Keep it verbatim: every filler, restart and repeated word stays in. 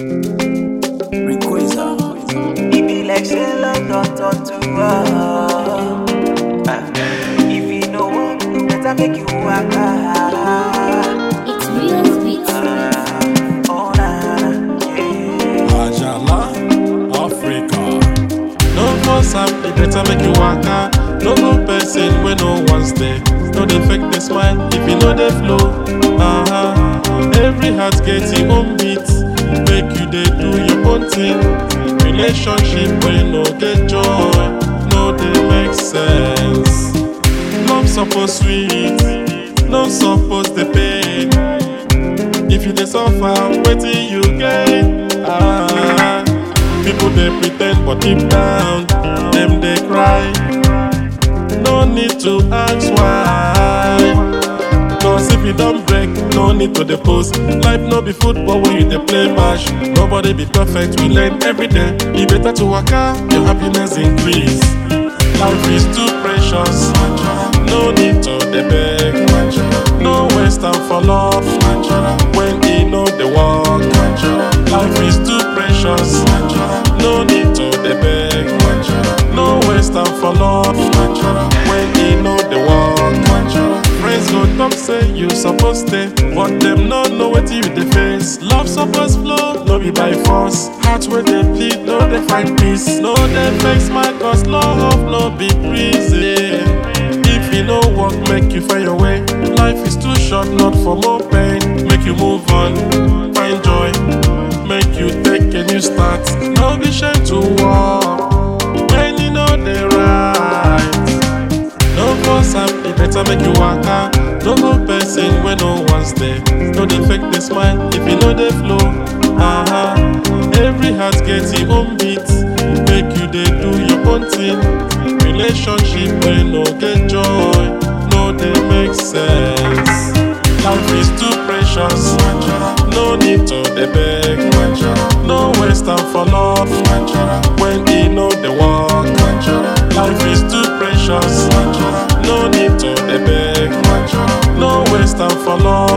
Requisa. It be like say love don't talk to her. Ah, if you know what, better make you work hard. It's real sweet. Ah, oh nah, yeah. Ajala, Africa. No force am, it better make you waka. No go person when no one's there. No dey fake the smile if you know the flow. Uh-huh. Every heart gets its own beat. Make you dey do your own thing. Relationship when no get joy, no dey make sense. Love suppose sweet, no suppose dey pain. If you dey suffer, wetin you gain? Ah, people dey pretend but deep down dem dey cry. No need to ask why. Cause if you don't break, no need to depose. Life no be football when you dey play match. Nobody be perfect, we learn every day. E better to waka, your happiness increase. Life is too precious, no need to dey beg. No waste time for love, when e no dey work. Life is too precious, no need to dey beg. No waste time for love, when e no dey work. Friends go talk say you suppose stay, but dem no know wetin you dey face. Love suppose flow, no be by force. Heart wey dey bleed, no dey find peace. No dey vex my cause love no be prison. If e no work, make you find your way. Life is too short, not for more pain. Make you move on, find joy. Make you take a new start. No be shame to walk when you know the right. No force am, it better make you waka. No go person when no one's there. No dey fake the smile if you know the flow. Uh-huh. Every heart gets its own beat. Make you dey do your own thing. Relationship when no get joy, no dey make sense. Life is too precious, no need to dey beg. No waste time for love, when e no dey work. Life is too precious, no need to dey beg. No waste time for love,